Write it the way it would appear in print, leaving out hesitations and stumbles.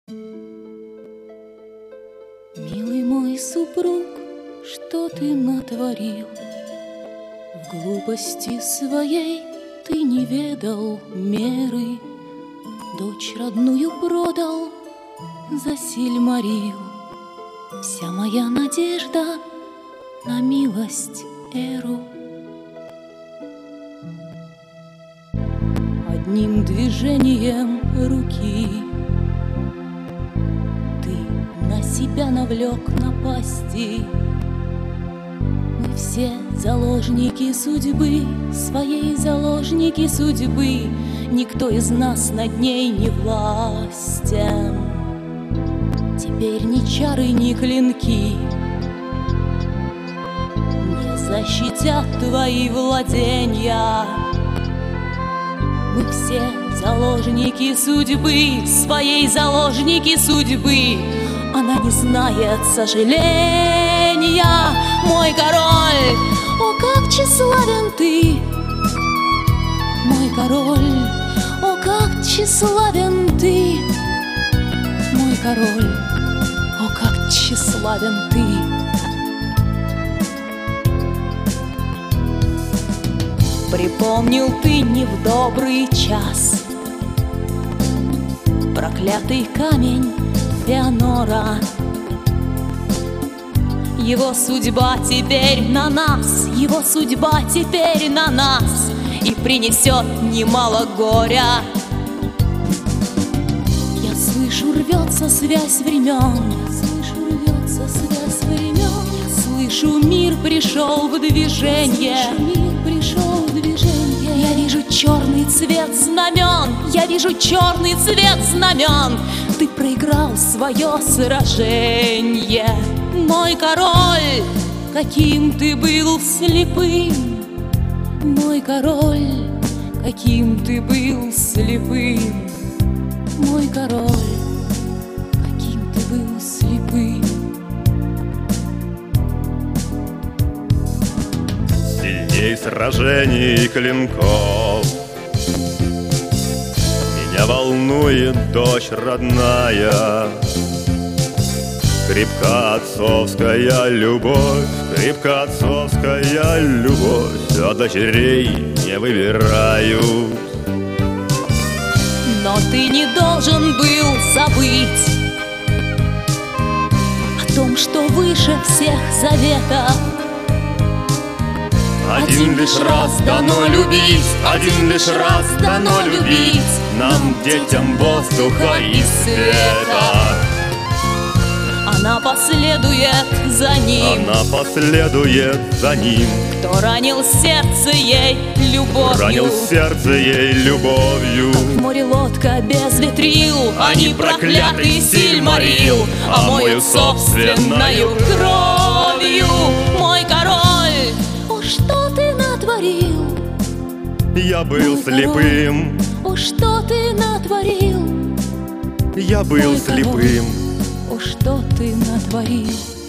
Милый мой супруг, что ты натворил? В глупости своей ты не ведал меры, дочь родную продал за Сильмарил. Вся моя надежда на милость Эру. Одним движением руки ты на себя навлек напасти. Мы все заложники судьбы, своей заложники судьбы. Никто из нас над ней не властен. Теперь ни чары, ни клинки не защитят твои владения. Мы все заложники судьбы, своей заложники судьбы. Она не знает сожаления, мой король. О, как тщеславен ты, мой король. О, как тщеславен ты, мой король. О, как тщеславен ты. Припомнил ты не в добрый час проклятый камень Феонора. Его судьба теперь на нас, его судьба теперь на нас, и принесет немало горя. Я слышу, рвется связь времен, я слышу, рвется связь времен. Я слышу, мир пришел в движение, мир пришел в движение. Я вижу черный цвет знамен, я вижу черный цвет знамен. Ты проиграл свое сражение, мой король. Каким ты был слепым, мой король. Каким ты был слепым, мой король. Каким ты был слепым. Сильней сражений клинков меня волнует дочь родная. Крепка отцовская любовь, крепка отцовская любовь, а дочерей не выбираю. Но ты не должен был забыть о том, что выше всех заветов. Один лишь раз дано любить, один лишь раз дано любить нам, детям воздуха и света. Она последует за ним, она последует за ним. Кто ранил сердце ей любовью, ранил сердце ей любовью. Как в море лодка без ветрил, они проклятый Сильмарил омою собственною кровью, мой король. О, что ты натворил? Я был слепым. О, что ты натворил? Я был слепым. О, что ты натворил?